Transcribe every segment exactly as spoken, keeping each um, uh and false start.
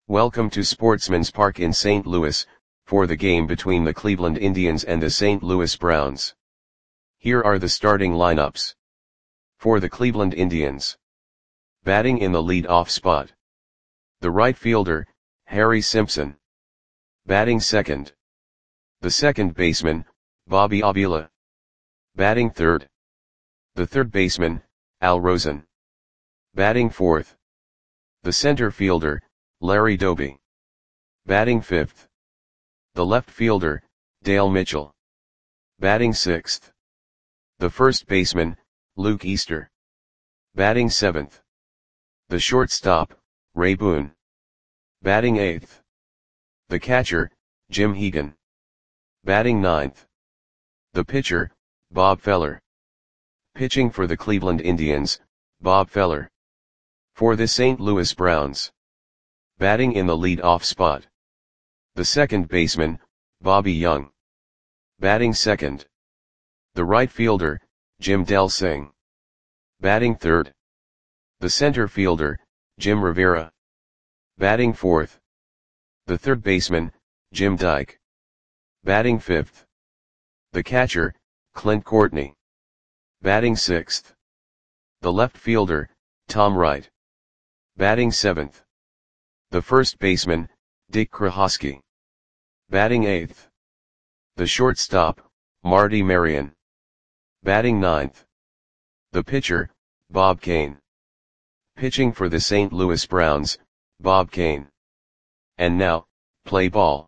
Welcome to Sportsman's Park in Saint Louis, for the game between the Cleveland Indians and the Saint Louis Browns. Here are the starting lineups. For the Cleveland Indians. Batting in the lead-off spot. The right fielder, Harry Simpson. Batting second. The second baseman, Bobby Avila. Batting third. The third baseman, Al Rosen. Batting fourth. The center fielder, Larry Doby. Batting fifth. The left fielder, Dale Mitchell. Batting sixth. The first baseman, Luke Easter. Batting seventh. The shortstop, Ray Boone. Batting eighth. The catcher, Jim Hegan. Batting ninth. The pitcher, Bob Feller. Pitching for the Cleveland Indians, Bob Feller. For the Saint Louis Browns. Batting in the lead-off spot. The second baseman, Bobby Young. Batting second. The right fielder, Jim Delsing. Batting third. The center fielder, Jim Rivera. Batting fourth. The third baseman, Jim Dyke. Batting fifth. The catcher, Clint Courtney. Batting sixth. The left fielder, Tom Wright. Batting seventh. The first baseman, Dick Krahosky. Batting eighth. The shortstop, Marty Marion. Batting ninth. The pitcher, Bob Kane. Pitching for the Saint Louis Browns, Bob Kane. And now, play ball.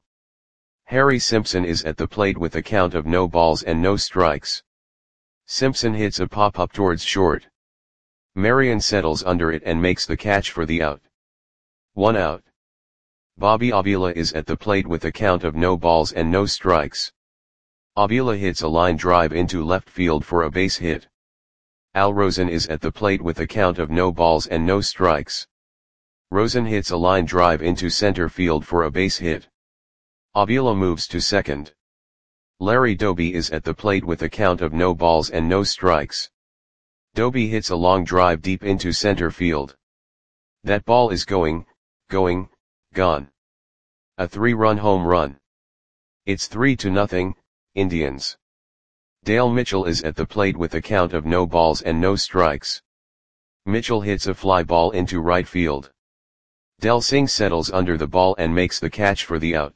Harry Simpson is at the plate with a count of no balls and no strikes. Simpson hits a pop-up towards short. Marion settles under it and makes the catch for the out. One out. Bobby Avila is at the plate with a count of no balls and no strikes. Avila hits a line drive into left field for a base hit. Al Rosen is at the plate with a count of no balls and no strikes. Rosen hits a line drive into center field for a base hit. Avila moves to second. Larry Doby is at the plate with a count of no balls and no strikes. Doby hits a long drive deep into center field. That ball is going, going, gone. A three-run home run. It's three to nothing, Indians. Dale Mitchell is at the plate with a count of no balls and no strikes. Mitchell hits a fly ball into right field. Delsing settles under the ball and makes the catch for the out.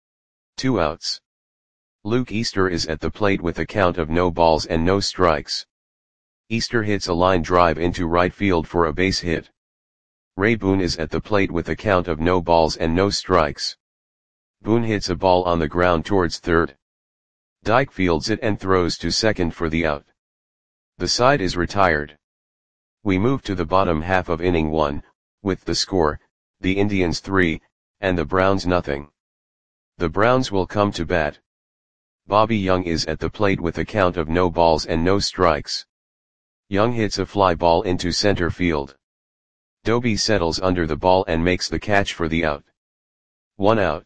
Two outs. Luke Easter is at the plate with a count of no balls and no strikes. Easter hits a line drive into right field for a base hit. Ray Boone is at the plate with a count of no balls and no strikes. Boone hits a ball on the ground towards third. Dyke fields it and throws to second for the out. The side is retired. We move to the bottom half of inning one, with the score, the Indians three, and the Browns nothing. The Browns will come to bat. Bobby Young is at the plate with a count of no balls and no strikes. Young hits a fly ball into center field. Doby settles under the ball and makes the catch for the out. One out.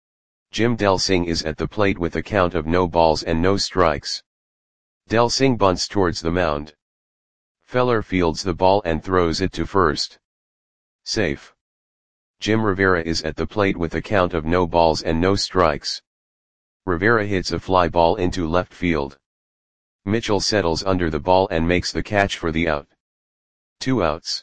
Jim Delsing is at the plate with a count of no balls and no strikes. Delsing bunts towards the mound. Feller fields the ball and throws it to first. Safe. Jim Rivera is at the plate with a count of no balls and no strikes. Rivera hits a fly ball into left field. Mitchell settles under the ball and makes the catch for the out. Two outs.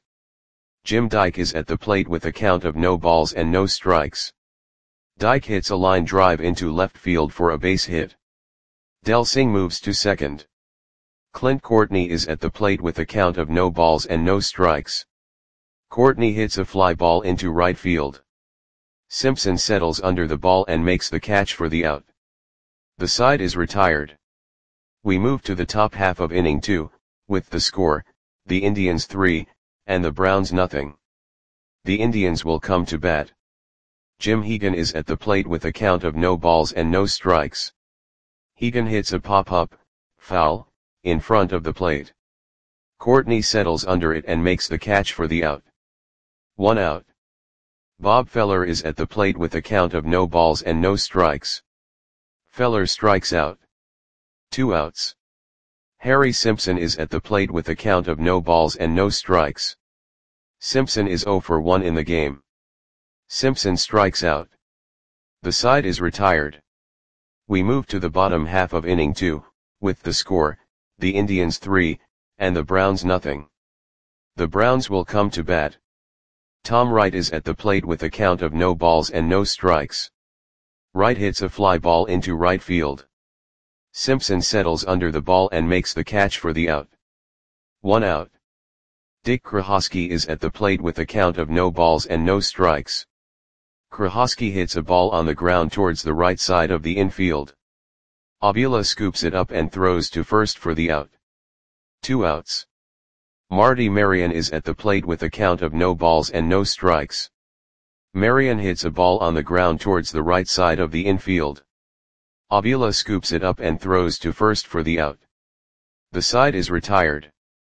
Jim Dyke is at the plate with a count of no balls and no strikes. Dyke hits a line drive into left field for a base hit. Delsing moves to second. Clint Courtney is at the plate with a count of no balls and no strikes. Courtney hits a fly ball into right field. Simpson settles under the ball and makes the catch for the out. The side is retired. We move to the top half of inning two, with the score, the Indians three, and the Browns nothing. The Indians will come to bat. Jim Hegan is at the plate with a count of no balls and no strikes. Hegan hits a pop-up, foul, in front of the plate. Courtney settles under it and makes the catch for the out. One out. Bob Feller is at the plate with a count of no balls and no strikes. Feller strikes out. Two outs. Harry Simpson is at the plate with a count of no balls and no strikes. Simpson is zero for one in the game. Simpson strikes out. The side is retired. We move to the bottom half of inning two, with the score, the Indians three, and the Browns nothing. The Browns will come to bat. Tom Wright is at the plate with a count of no balls and no strikes. Wright hits a fly ball into right field. Simpson settles under the ball and makes the catch for the out. One out. Dick Krahosky is at the plate with a count of no balls and no strikes. Krahosky hits a ball on the ground towards the right side of the infield. Avila scoops it up and throws to first for the out. Two outs. Marty Marion is at the plate with a count of no balls and no strikes. Marion hits a ball on the ground towards the right side of the infield. Avila scoops it up and throws to first for the out. The side is retired.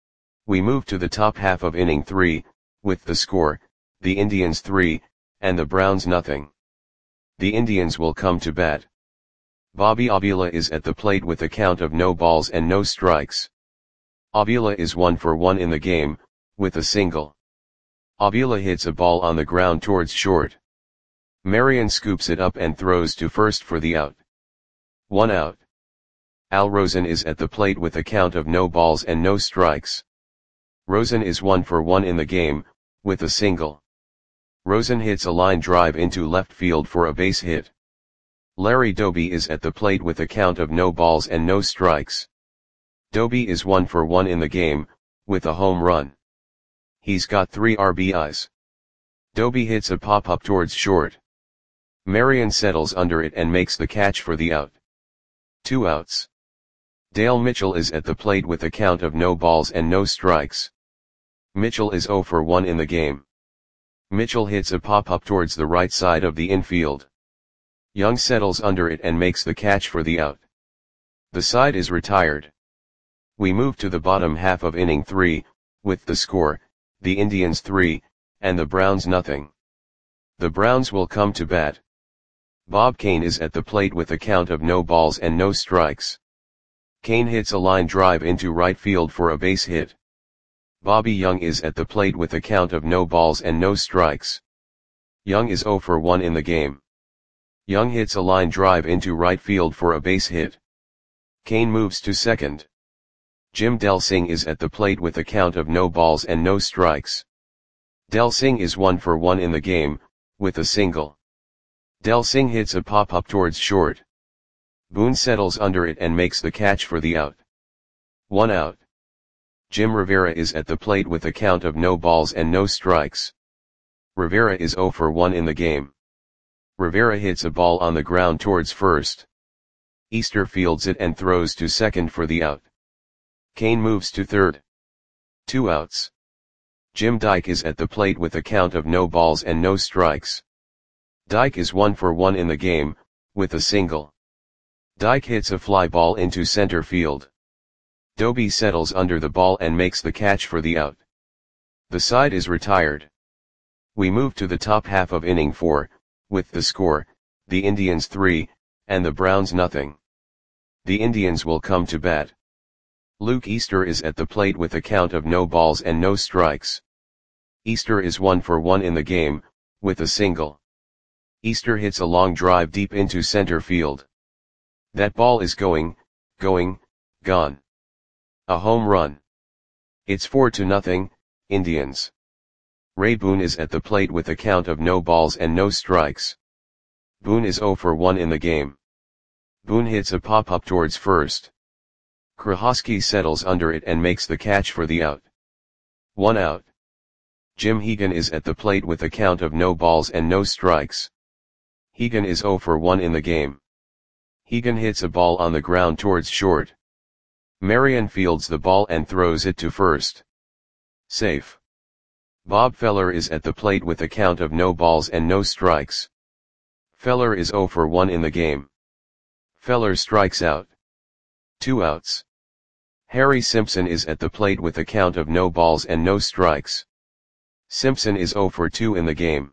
We move to the top half of inning three, with the score, the Indians three, and the Browns nothing. The Indians will come to bat. Bobby Avila is at the plate with a count of no balls and no strikes. Avila is one for one in the game, with a single. Avila hits a ball on the ground towards short. Marion scoops it up and throws to first for the out. One out. Al Rosen is at the plate with a count of no balls and no strikes. Rosen is one for one in the game, with a single. Rosen hits a line drive into left field for a base hit. Larry Doby is at the plate with a count of no balls and no strikes. Doby is one for one in the game, with a home run. He's got three R B Is. Doby hits a pop-up towards short. Marion settles under it and makes the catch for the out. Two outs. Dale Mitchell is at the plate with a count of no balls and no strikes. Mitchell is zero for one in the game. Mitchell hits a pop-up towards the right side of the infield. Young settles under it and makes the catch for the out. The side is retired. We move to the bottom half of inning three, with the score, the Indians three, and the Browns nothing. The Browns will come to bat. Bob Kane is at the plate with a count of no balls and no strikes. Kane hits a line drive into right field for a base hit. Bobby Young is at the plate with a count of no balls and no strikes. Young is zero for one in the game. Young hits a line drive into right field for a base hit. Kane moves to second. Jim Delsing is at the plate with a count of no balls and no strikes. Delsing is one for one in the game, with a single. Delsing hits a pop-up towards short. Boone settles under it and makes the catch for the out. One out. Jim Rivera is at the plate with a count of no balls and no strikes. Rivera is zero for one in the game. Rivera hits a ball on the ground towards first. Easter fields it and throws to second for the out. Kane moves to third. Two outs. Jim Dyke is at the plate with a count of no balls and no strikes. Dyke is one for one in the game, with a single. Dyke hits a fly ball into center field. Doby settles under the ball and makes the catch for the out. The side is retired. We move to the top half of inning four, with the score, the Indians three, and the Browns nothing. The Indians will come to bat. Luke Easter is at the plate with a count of no balls and no strikes. Easter is one for one in the game, with a single. Easter hits a long drive deep into center field. That ball is going, going, gone. A home run. It's four to nothing, Indians. Ray Boone is at the plate with a count of no balls and no strikes. Boone is zero for one in the game. Boone hits a pop-up towards first. Krahosky settles under it and makes the catch for the out. One out. Jim Hegan is at the plate with a count of no balls and no strikes. Hegan is zero for one in the game. Hegan hits a ball on the ground towards short. Marion fields the ball and throws it to first. Safe. Bob Feller is at the plate with a count of no balls and no strikes. Feller is zero for one in the game. Feller strikes out. Two outs. Harry Simpson is at the plate with a count of no balls and no strikes. Simpson is zero for two in the game.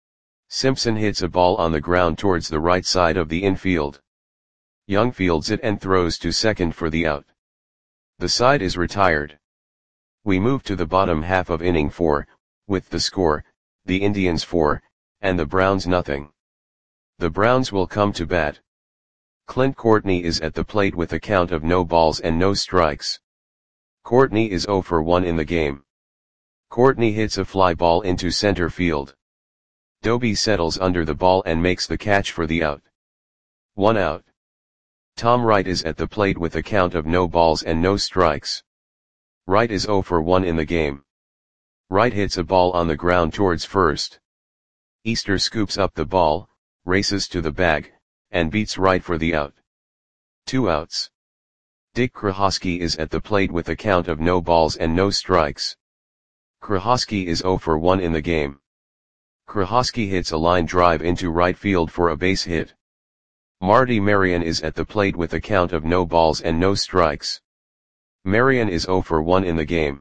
Simpson hits a ball on the ground towards the right side of the infield. Young fields it and throws to second for the out. The side is retired. We move to the bottom half of inning four, with the score, the Indians four, and the Browns nothing. The Browns will come to bat. Clint Courtney is at the plate with a count of no balls and no strikes. Courtney is oh for one in the game. Courtney hits a fly ball into center field. Doby settles under the ball and makes the catch for the out. One out. Tom Wright is at the plate with a count of no balls and no strikes. Wright is oh for one in the game. Wright hits a ball on the ground towards first. Easter scoops up the ball, races to the bag, and beats Wright for the out. Two outs. Dick Krahosky is at the plate with a count of no balls and no strikes. Krahosky is oh for one in the game. Krahosky hits a line drive into right field for a base hit. Marty Marion is at the plate with a count of no balls and no strikes. Marion is oh for one in the game.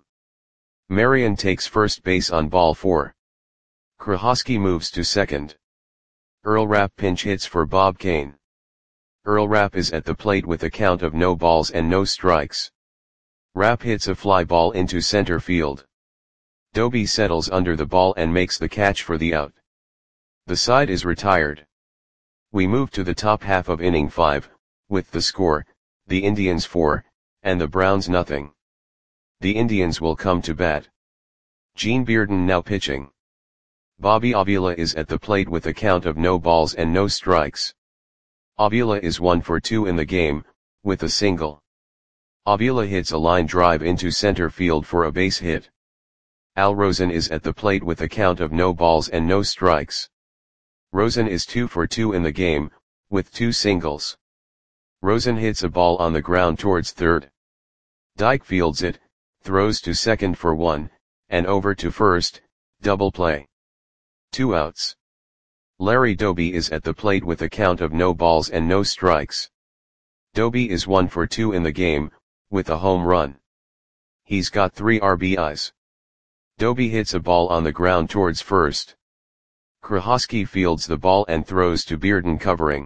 Marion takes first base on ball four. Krahosky moves to second. Earl Rapp pinch hits for Bob Kane. Earl Rapp is at the plate with a count of no balls and no strikes. Rapp hits a fly ball into center field. Doby settles under the ball and makes the catch for the out. The side is retired. We move to the top half of inning five, with the score, the Indians four, and the Browns nothing. The Indians will come to bat. Gene Bearden now pitching. Bobby Avila is at the plate with a count of no balls and no strikes. Avila is one for two in the game, with a single. Avila hits a line drive into center field for a base hit. Al Rosen is at the plate with a count of no balls and no strikes. Rosen is two for two in the game, with two singles. Rosen hits a ball on the ground towards third. Dyke fields it, throws to second for one, and over to first, double play. Two outs. Larry Doby is at the plate with a count of no balls and no strikes. Doby is one for two in the game, with a home run. He's got three R B Is. Doby hits a ball on the ground towards first. Krahosky fields the ball and throws to Bearden covering.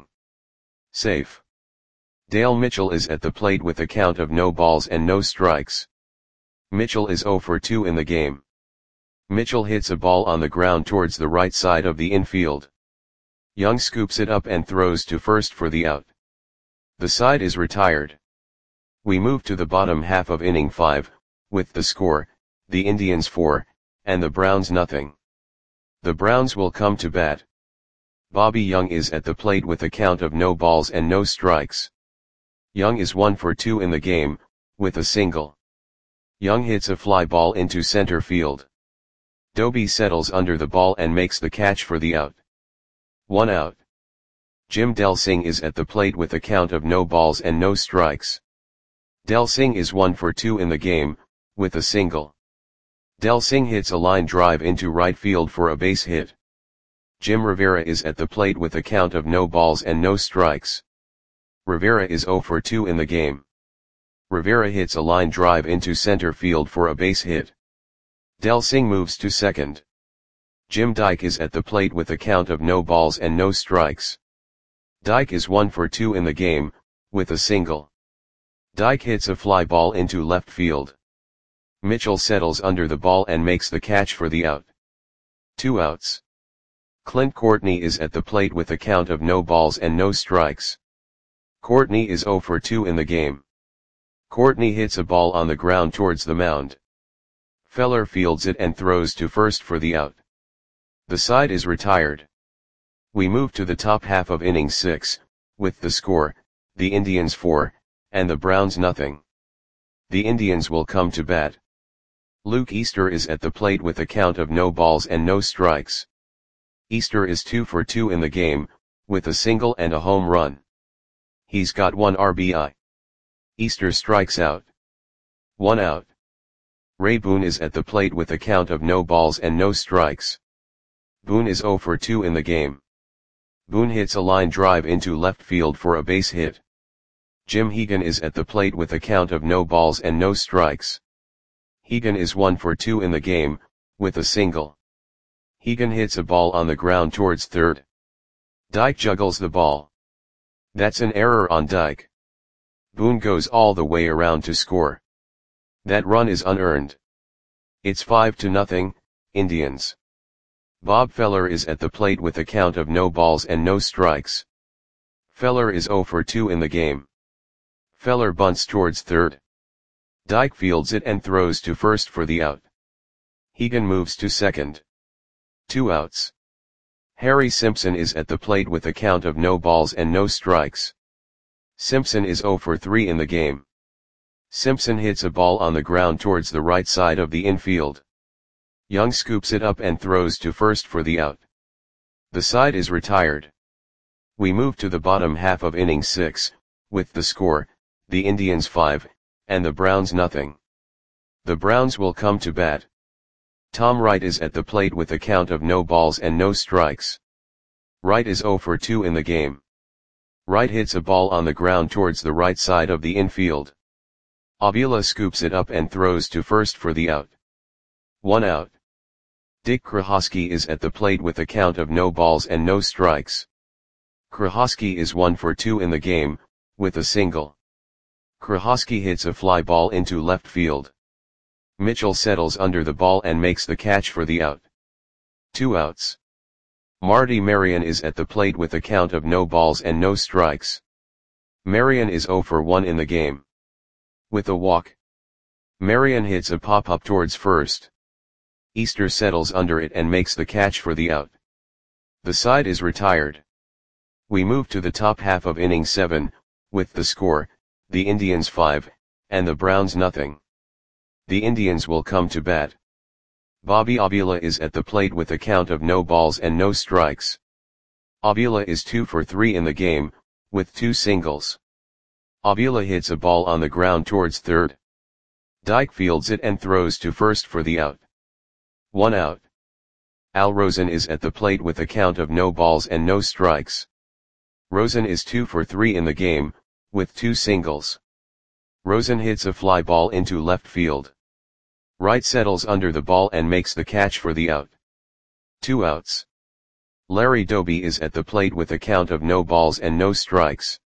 Safe. Dale Mitchell is at the plate with a count of no balls and no strikes. Mitchell is oh for two in the game. Mitchell hits a ball on the ground towards the right side of the infield. Young scoops it up and throws to first for the out. The side is retired. We move to the bottom half of inning five, with the score, the Indians four, and the Browns nothing. The Browns will come to bat. Bobby Young is at the plate with a count of no balls and no strikes. Young is one for two in the game, with a single. Young hits a fly ball into center field. Doby settles under the ball and makes the catch for the out. One out. Jim Delsing is at the plate with a count of no balls and no strikes. Delsing is one for two in the game, with a single. Delsing hits a line drive into right field for a base hit. Jim Rivera is at the plate with a count of no balls and no strikes. Rivera is oh for two in the game. Rivera hits a line drive into center field for a base hit. Delsing moves to second. Jim Dyke is at the plate with a count of no balls and no strikes. Dyke is one for two in the game, with a single. Dyke hits a fly ball into left field. Mitchell settles under the ball and makes the catch for the out. Two outs. Clint Courtney is at the plate with a count of no balls and no strikes. Courtney is oh for two in the game. Courtney hits a ball on the ground towards the mound. Feller fields it and throws to first for the out. The side is retired. We move to the top half of inning six, with the score, the Indians four, and the Browns nothing. The Indians will come to bat. Luke Easter is at the plate with a count of no balls and no strikes. Easter is two for two in the game, with a single and a home run. He's got one R B I. Easter strikes out. One out. Ray Boone is at the plate with a count of no balls and no strikes. Boone is oh for two in the game. Boone hits a line drive into left field for a base hit. Jim Hegan is at the plate with a count of no balls and no strikes. Hegan is one for two in the game, with a single. Hegan hits a ball on the ground towards third. Dyke juggles the ball. That's an error on Dyke. Boone goes all the way around to score. That run is unearned. It's five to nothing, Indians. Bob Feller is at the plate with a count of no balls and no strikes. Feller is zero for two in the game. Feller bunts towards third. Dyke fields it and throws to first for the out. Hegan moves to second. Two outs. Harry Simpson is at the plate with a count of no balls and no strikes. Simpson is zero for three in the game. Simpson hits a ball on the ground towards the right side of the infield. Young scoops it up and throws to first for the out. The side is retired. We move to the bottom half of inning six, with the score, the Indians five, and the Browns nothing. The Browns will come to bat. Tom Wright is at the plate with a count of no balls and no strikes. Wright is zero for two in the game. Wright hits a ball on the ground towards the right side of the infield. Avila scoops it up and throws to first for the out. One out. Dick Krahosky is at the plate with a count of no balls and no strikes. Krahosky is one for two in the game, with a single. Krahosky hits a fly ball into left field. Mitchell settles under the ball and makes the catch for the out. Two outs. Marty Marion is at the plate with a count of no balls and no strikes. Marion is zero for one in the game. With a walk. Marion hits a pop-up towards first. Easter settles under it and makes the catch for the out. The side is retired. We move to the top half of inning seven, with the score, the Indians five, and the Browns nothing. The Indians will come to bat. Bobby Avila is at the plate with a count of no balls and no strikes. Avila is two for three in the game, with two singles. Avila hits a ball on the ground towards third. Dyke fields it and throws to first for the out. One out. Al Rosen is at the plate with a count of no balls and no strikes. Rosen is two for three in the game, with two singles. Rosen hits a fly ball into left field. Wright settles under the ball and makes the catch for the out. Two outs. Larry Doby is at the plate with a count of no balls and no strikes.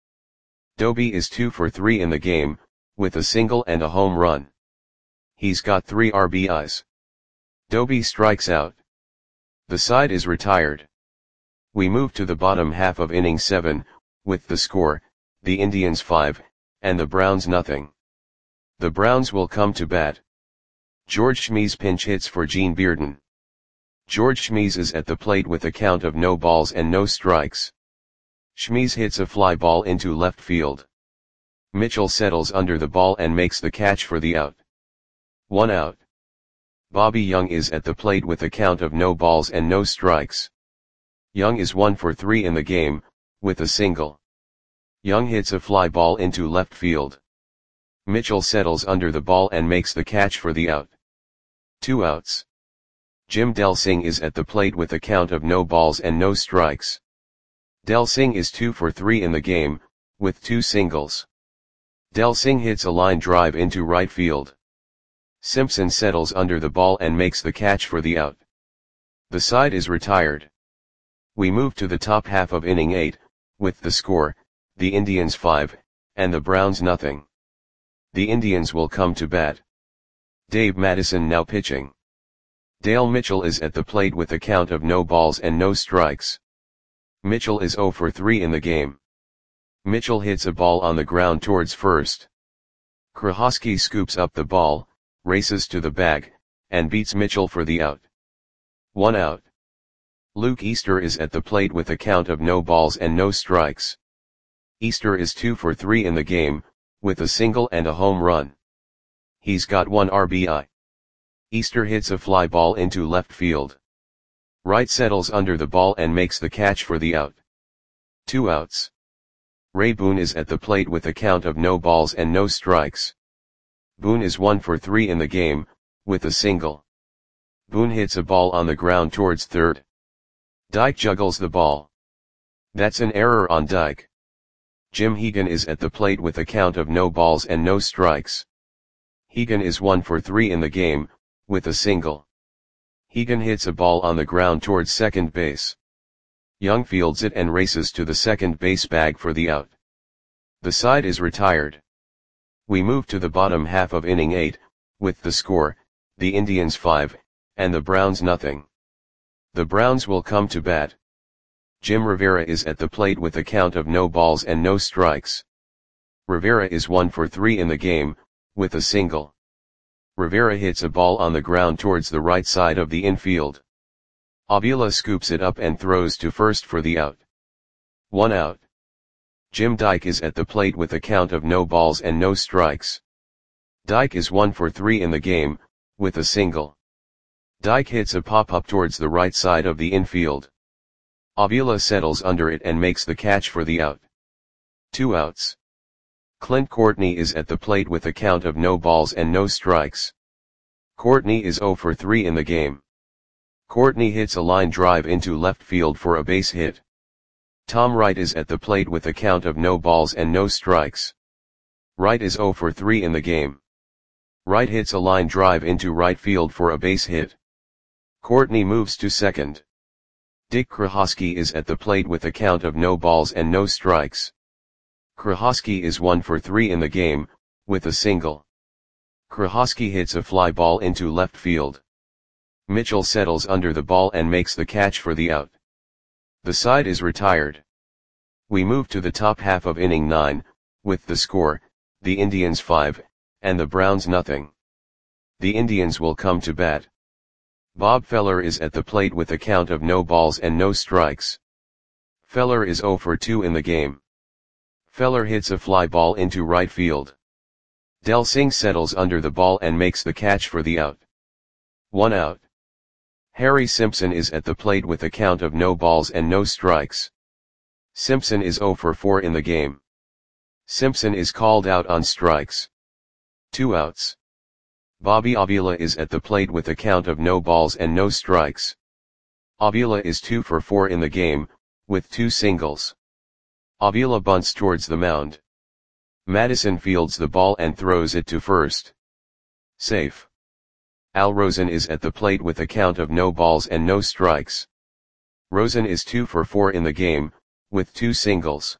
Doby is two for three in the game, with a single and a home run. He's got three R B Is. Doby strikes out. The side is retired. We move to the bottom half of inning seven, with the score, the Indians five, and the Browns nothing. The Browns will come to bat. George Schmies pinch hits for Gene Bearden. George Schmies is at the plate with a count of no balls and no strikes. Schmies hits a fly ball into left field. Mitchell settles under the ball and makes the catch for the out. One out. Bobby Young is at the plate with a count of no balls and no strikes. Young is one for three in the game, with a single. Young hits a fly ball into left field. Mitchell settles under the ball and makes the catch for the out. Two outs. Jim Delsing is at the plate with a count of no balls and no strikes. Delsing is two for three in the game, with two singles. Delsing hits a line drive into right field. Simpson settles under the ball and makes the catch for the out. The side is retired. We move to the top half of inning eight, with the score, the Indians five, and the Browns nothing. The Indians will come to bat. Dave Madison now pitching. Dale Mitchell is at the plate with a count of no balls and no strikes. Mitchell is zero for three in the game. Mitchell hits a ball on the ground towards first. Krahosky scoops up the ball, races to the bag, and beats Mitchell for the out. One out. Luke Easter is at the plate with a count of no balls and no strikes. Easter is two for three in the game, with a single and a home run. He's got one R B I. Easter hits a fly ball into left field. Wright settles under the ball and makes the catch for the out. Two outs. Ray Boone is at the plate with a count of no balls and no strikes. Boone is one for three in the game, with a single. Boone hits a ball on the ground towards third. Dyke juggles the ball. That's an error on Dyke. Jim Hegan is at the plate with a count of no balls and no strikes. Hegan is one for three in the game, with a single. Hegan hits a ball on the ground towards second base. Young fields it and races to the second base bag for the out. The side is retired. We move to the bottom half of inning eight, with the score, the Indians five, and the Browns nothing. The Browns will come to bat. Jim Rivera is at the plate with a count of no balls and no strikes. Rivera is one for three in the game, with a single. Rivera hits a ball on the ground towards the right side of the infield. Avila scoops it up and throws to first for the out. One out. Jim Dyke is at the plate with a count of no balls and no strikes. Dyke is one for three in the game, with a single. Dyke hits a pop-up towards the right side of the infield. Avila settles under it and makes the catch for the out. Two outs. Clint Courtney is at the plate with a count of no balls and no strikes. Courtney is zero for three in the game. Courtney hits a line drive into left field for a base hit. Tom Wright is at the plate with a count of no balls and no strikes. Wright is zero for three in the game. Wright hits a line drive into right field for a base hit. Courtney moves to second. Dick Krahosky is at the plate with a count of no balls and no strikes. Krahosky is one for three in the game, with a single. Krahosky hits a fly ball into left field. Mitchell settles under the ball and makes the catch for the out. The side is retired. We move to the top half of inning nine, with the score, the Indians five, and the Browns nothing. The Indians will come to bat. Bob Feller is at the plate with a count of no balls and no strikes. Feller is zero for two in the game. Feller hits a fly ball into right field. Del Singh settles under the ball and makes the catch for the out. One out. Harry Simpson is at the plate with a count of no balls and no strikes. Simpson is zero for four in the game. Simpson is called out on strikes. Two outs. Bobby Avila is at the plate with a count of no balls and no strikes. Avila is two for four in the game, with two singles. Avila bunts towards the mound. Madison fields the ball and throws it to first. Safe. Al Rosen is at the plate with a count of no balls and no strikes. Rosen is two for four in the game, with two singles.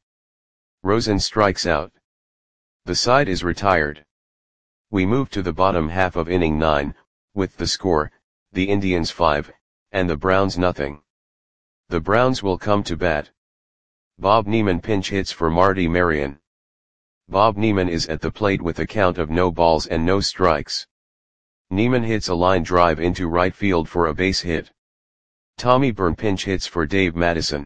Rosen strikes out. The side is retired. We move to the bottom half of inning nine, with the score, the Indians five, and the Browns nothing. The Browns will come to bat. Bob Neiman pinch hits for Marty Marion. Bob Neiman is at the plate with a count of no balls and no strikes. Neiman hits a line drive into right field for a base hit. Tommy Byrne pinch hits for Dave Madison.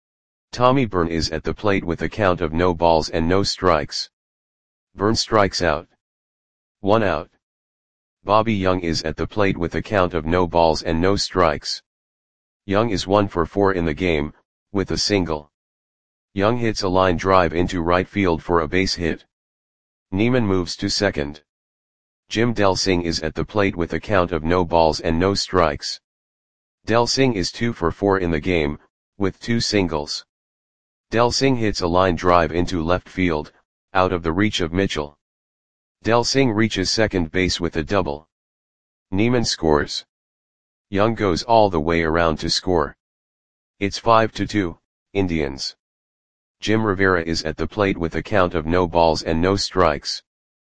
Tommy Byrne is at the plate with a count of no balls and no strikes. Byrne strikes out. One out. Bobby Young is at the plate with a count of no balls and no strikes. Young is one for four in the game, with a single. Young hits a line drive into right field for a base hit. Neiman moves to second. Jim Del Singh is at the plate with a count of no balls and no strikes. Del Singh is two for four in the game, with two singles. Del Singh hits a line drive into left field, out of the reach of Mitchell. Del Singh reaches second base with a double. Neiman scores. Young goes all the way around to score. It's five to two, Indians. Jim Rivera is at the plate with a count of no balls and no strikes.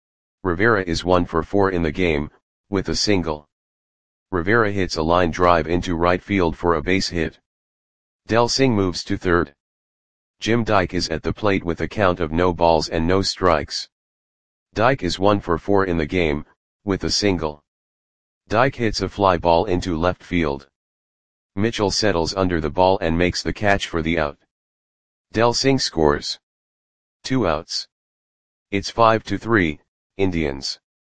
Rivera is one for four in the game, with a single. Rivera hits a line drive into right field for a base hit. Del Singh moves to third. Jim Dyke is at the plate with a count of no balls and no strikes. Dyke is one for four in the game, with a single. Dyke hits a fly ball into left field. Mitchell settles under the ball and makes the catch for the out. Del Singh scores. Two outs. It's five to three, Indians.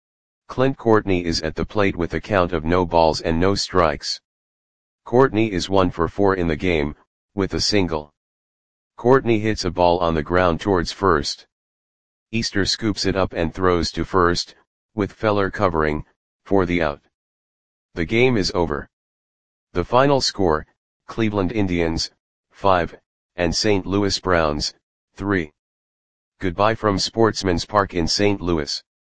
Clint Courtney is at the plate with a count of no balls and no strikes. Courtney is one for four in the game, with a single. Courtney hits a ball on the ground towards first. Easter scoops it up and throws to first, with Feller covering, for the out. The game is over. The final score, Cleveland Indians, five, and Saint Louis Browns, three. Goodbye from Sportsman's Park in Saint Louis.